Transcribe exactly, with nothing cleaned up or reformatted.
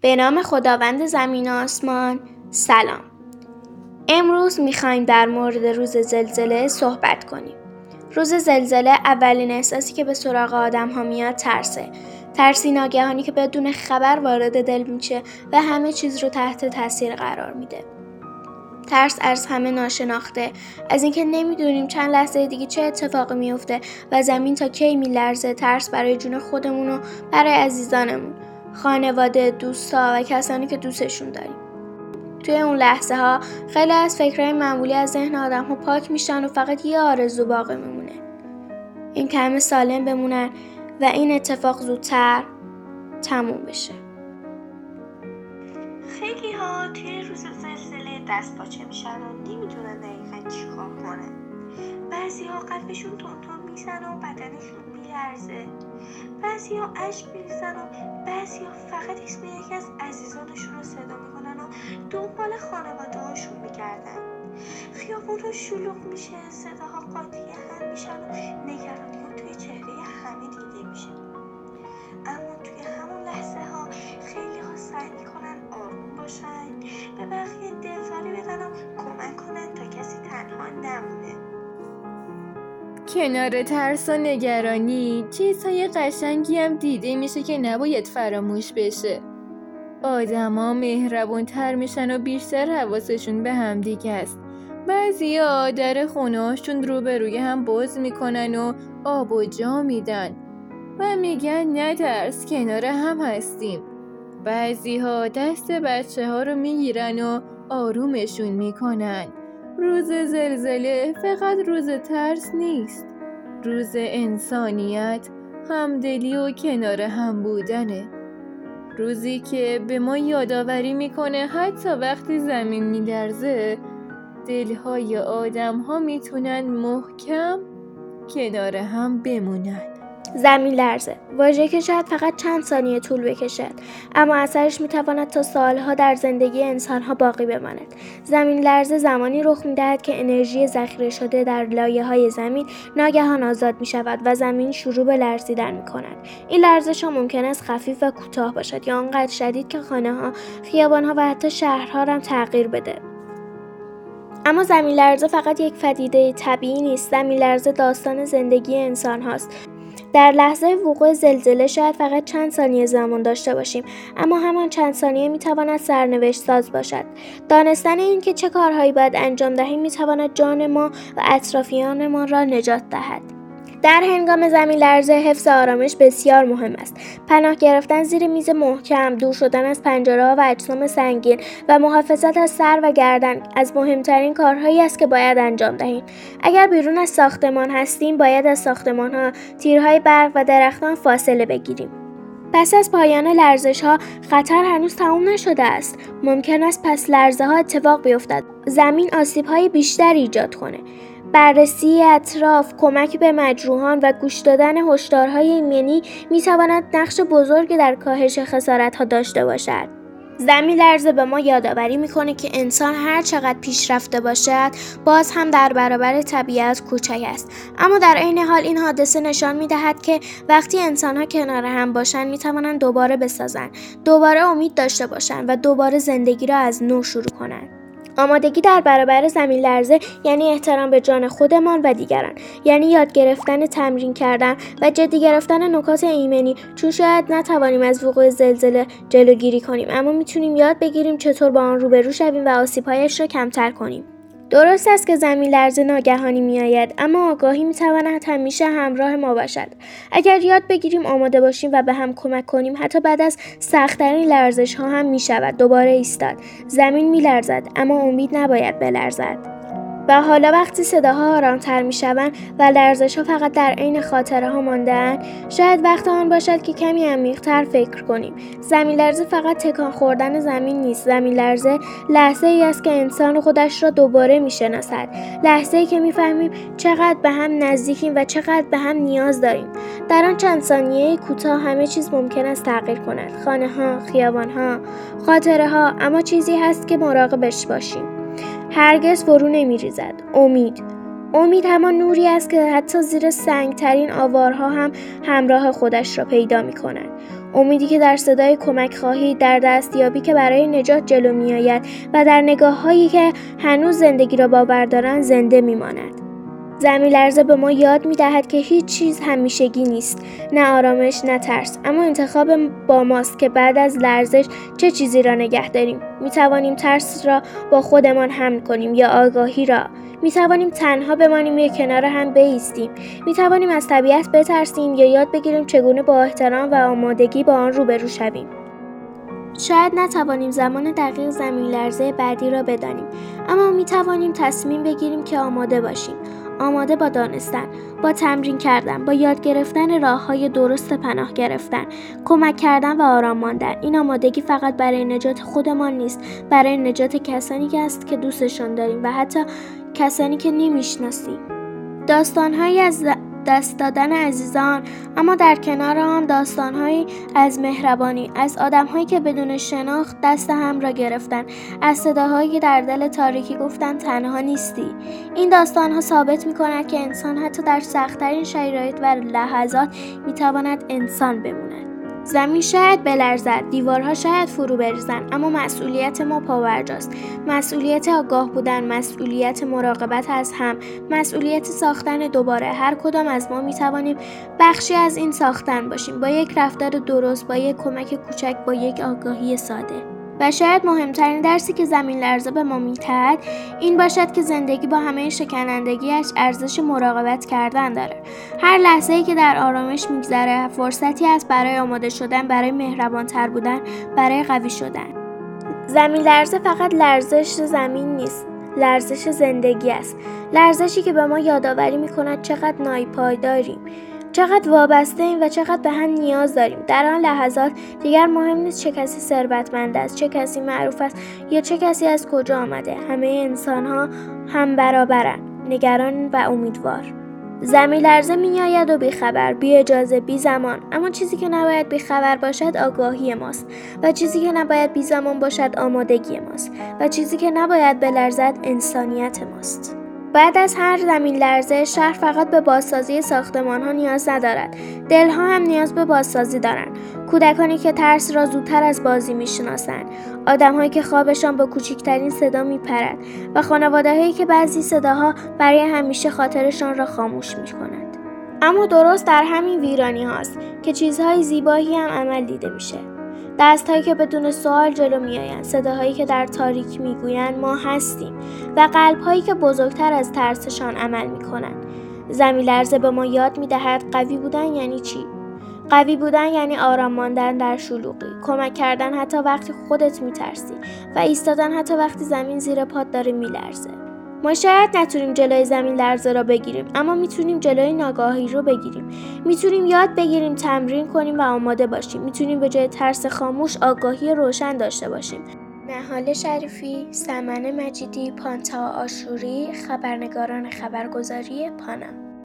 به نام خداوند زمین و آسمان. سلام. امروز میخوایم در مورد روز زلزله صحبت کنیم. روز زلزله اولین احساسی که به سراغ آدم ها میاد ترسه. ترسی ناگهانی که بدون خبر وارد دل میشه و همه چیز رو تحت تاثیر قرار میده. ترس از همه ناشناخته، از اینکه نمیدونیم چند لحظه دیگه چه اتفاقی میفته و زمین تا کی میلرزه. ترس برای جون خودمون و برای عزیزانمون، خانواده، دوستا و کسانی که دوستشون داریم. توی اون لحظه ها خیلی از فکرهای معمولی از ذهن آدم ها پاک میشن و فقط یه آرزو باقی میمونه، این که همه سالم بمونن و این اتفاق زودتر تموم بشه. خیلی ها توی روز زلزله دست پاچه میشن و نمیدونن دقیقا چی کار کنن. بعضی ها قلبشون تون میزن و بدنشون میلرزه، بعضی ها اشک میریزن و بعضی ها فقط اسم یکی از عزیزانشون رو صدا میکنن و دنبال خانواده هاشون میگردن. خیابون رو شلوغ میشه، صداها قاطی هم میشن و نگرانی ها توی چهره همه دیده میشه. اما توی همون لحظه ها خیلی ها سعی میکنن آروم باشن، به بقیه دلداری بدن و کمک کنن تا کسی تنها نمونه. کنار ترس و نگرانی چیزهای قشنگی هم دیده میشه که نباید فراموش بشه. آدما مهربون‌تر میشن و بیشتر حواسشون به همدیگه است. بعضیا در خونه‌هاشون روبروی هم باز میکنن و آب و جا میدن و میگن نترس، کنار هم هستیم. بعضی‌ها دست بچه ها رو میگیرن و آرومشون میکنن. روز زلزله فقط روز ترس نیست، روز انسانیت، همدلی و کنار هم بودنه. روزی که به ما یادآوری میکنه حتی وقتی زمین میلرزه، دلهای آدم ها میتونن محکم کنار هم بمونن. زمین لرزه، واژه‌ای که شاید فقط چند ثانیه طول بکشد، اما اثرش میتواند تا سالها در زندگی انسانها باقی بماند. زمین لرزه زمانی رخ میدهد که انرژی ذخیره شده در لایه‌های زمین ناگهان آزاد میشود و زمین شروع به لرزیدن میکند. این لرزش ها ممکن است خفیف و کوتاه باشد یا آنقدر شدید که خانه‌ها، خیابان‌ها و حتی شهرها را تغییر بده. اما زمین لرزه فقط یک پدیده طبیعی نیست. زمین لرزه داستان زندگی انسان هاست. در لحظه وقوع زلزله شاید فقط چند ثانیه زمان داشته باشیم، اما همان چند ثانیه میتواند سرنوشت ساز باشد. دانستن این که چه کارهایی باید انجام دهیم میتواند جان ما و اطرافیانمان را نجات دهد. در هنگام زمین لرزه حفظ آرامش بسیار مهم است. پناه گرفتن زیر میز محکم، دور شدن از پنجره‌ها و اجسام سنگین و محافظت از سر و گردن از مهمترین کارهایی است که باید انجام دهیم. اگر بیرون از ساختمان هستیم، باید از ساختمان‌ها، تیرهای برق و درختان فاصله بگیریم. پس از پایان لرزش‌ها خطر هنوز تمام نشده است. ممکن است پس لرزه‌ها اتفاق بیفتد، زمین آسیب‌های بیشتری ایجاد کنه. بررسی اطراف، کمک به مجروحان و گوش دادن هشدارهای ایمنی میتواند نقش بزرگی در کاهش خسارت‌ها داشته باشد. زمین لرزه به ما یادآوری میکنه که انسان هر چقدر پیشرفته باشد، باز هم در برابر طبیعت کوچک است. اما در عین حال این حادثه نشان میدهد که وقتی انسان‌ها کنار هم باشند، میتوانند دوباره بسازند، دوباره امید داشته باشند و دوباره زندگی را از نو شروع کنند. آمادگی در برابر زمین لرزه یعنی احترام به جان خودمان و دیگران، یعنی یاد گرفتن، تمرین کردن و جدی گرفتن نکات ایمنی، چون شاید نتوانیم از وقوع زلزله جلوگیری کنیم، اما میتونیم یاد بگیریم چطور با آن روبرو شویم و آسیب‌هایش را کمتر کنیم. درست است که زمین لرزه ناگهانی میآید، اما آگاهی میتواند همیشه همراه ما باشد. اگر یاد بگیریم، آماده باشیم و به هم کمک کنیم، حتی بعد از سخت‌ترین لرزش ها هم میشود دوباره ایستاد. زمین میلرزد، اما امید نباید بلرزد. و حالا وقتی صداها آرامتر میشوند و لرزش‌ها فقط در عین خاطره ها مانده‌اند، شاید وقت آن باشد که کمی عمیق‌تر فکر کنیم. زمین لرزه فقط تکان خوردن زمین نیست. زمین لرزه لحظه‌ای است که انسان خودش را دوباره میشناسد. لحظه‌ای که میفهمیم چقدر به هم نزدیکیم و چقدر به هم نیاز داریم. در آن چند ثانیه کوتاه همه چیز ممکن است تغییر کند. خانه‌ها، خیابان‌ها، خاطره‌ها، اما چیزی هست که مراقبش باشیم. هرگز فرو نمی ریزد. امید. امید همان نوری است که حتی زیر سنگترین آوارها هم همراه خودش را پیدا می کند. امیدی که در صدای کمک خواهی، در دستیابی که برای نجات جلو می آید و در نگاه هایی که هنوز زندگی را باور دارند زنده می ماند. زمین لرزه به ما یاد می دهد که هیچ چیز همیشگی نیست، نه آرامش نه ترس، اما انتخاب با ماست که بعد از لرزش چه چیزی را نگه داریم. می توانیم ترس را با خودمان حمل کنیم یا آگاهی را. می توانیم تنها بمانیم یا کنار هم بایستیم. می توانیم از طبیعت بترسیم یا یاد بگیریم چگونه با احترام و آمادگی با آن روبرو شویم. شاید نتوانیم زمان دقیق زمین لرزه بعدی را بدانیم، اما می توانیم تصمیم بگیریم که آماده باشیم. آماده با دانستن، با تمرین کردن، با یاد گرفتن راه‌های درست پناه گرفتن، کمک کردن و آرام ماندن. این آمادگی فقط برای نجات خودمان نیست، برای نجات کسانی که است که دوستشان داریم و حتی کسانی که نمی‌شناسیم. داستان‌هایی از دست دادن عزیزان، اما در کنار آن داستان‌هایی از مهربانی، از آدم‌هایی که بدون شناخت دست هم را گرفتن، از صداهایی که در دل تاریکی گفتن تنها نیستی. این داستان‌ها ثابت می‌کند که انسان حتی در سخت‌ترین شرایط و لحظات می‌تواند انسان بماند. زمین شاید بلرزد، دیوارها شاید فرو بریزند، اما مسئولیت ما پابرجاست. مسئولیت آگاه بودن، مسئولیت مراقبت از هم، مسئولیت ساختن دوباره. هر کدام از ما میتوانیم بخشی از این ساختن باشیم، با یک رفتار درست، با یک کمک کوچک، با یک آگاهی ساده. و شاید مهمترین درسی که زمین لرزه به ما می‌دهد این باشد که زندگی با همه شکنندگیش ارزش مراقبت کردن داره. هر لحظه‌ای که در آرامش می‌گذره فرصتی است برای آماده شدن، برای مهربان‌تر بودن، برای قوی شدن. زمین لرزه فقط لرزش زمین نیست، لرزش زندگی است. لرزشی که به ما یادآوری می‌کند چقدر ناپایداریم، چقدر وابسته ایم و چقدر به هم نیاز داریم. در آن لحظات دیگر مهم نیست چه کسی ثروتمند است، چه کسی معروف است یا چه کسی از کجا آمده. همه انسان‌ها هم برابرند، نگران و امیدوار. زمین لرزه می‌آید و بی‌خبر، بی اجازه، بی زمان، اما چیزی که نباید بی‌خبر باشد آگاهی ماست و چیزی که نباید بی زمان باشد آمادگی ماست و چیزی که نباید بلرزد انسانیت ماست. بعد از هر زمین لرزه شهر فقط به بازسازی ساختمان‌ها نیاز ندارد، دلها هم نیاز به بازسازی دارند. کودکانی که ترس را زودتر از بازی می‌شناسند، آدم‌هایی که خوابشان با کوچکترین صدا می‌پرد و خانواده‌هایی که بعضی صداها برای همیشه خاطرشان را خاموش می‌کنند. اما درست در همین ویرانی هاست که چیزهای زیبایی هم عمل دیده میشه. دست‌هایی که بدون سوال جلو می‌آیند، صداهایی که در تاریک می‌گویند ما هستیم و قلب‌هایی که بزرگتر از ترسشان عمل می‌کنند. زمین لرزه به ما یاد می‌دهد قوی بودن یعنی چی؟ قوی بودن یعنی آرام ماندن در شلوغی، کمک کردن حتی وقتی خودت می‌ترسی و ایستادن حتی وقتی زمین زیر پات داره می‌لرزه. ما شاید نتونیم جلوی زمین لرزه را بگیریم، اما میتونیم جلوی ناگاهی رو بگیریم. میتونیم یاد بگیریم، تمرین کنیم و آماده باشیم. میتونیم به جای ترس خاموش آگاهی روشن داشته باشیم. نهال شریفی، سمن مجیدی، پانتا آشوری، خبرنگاران خبرگزاری پانم.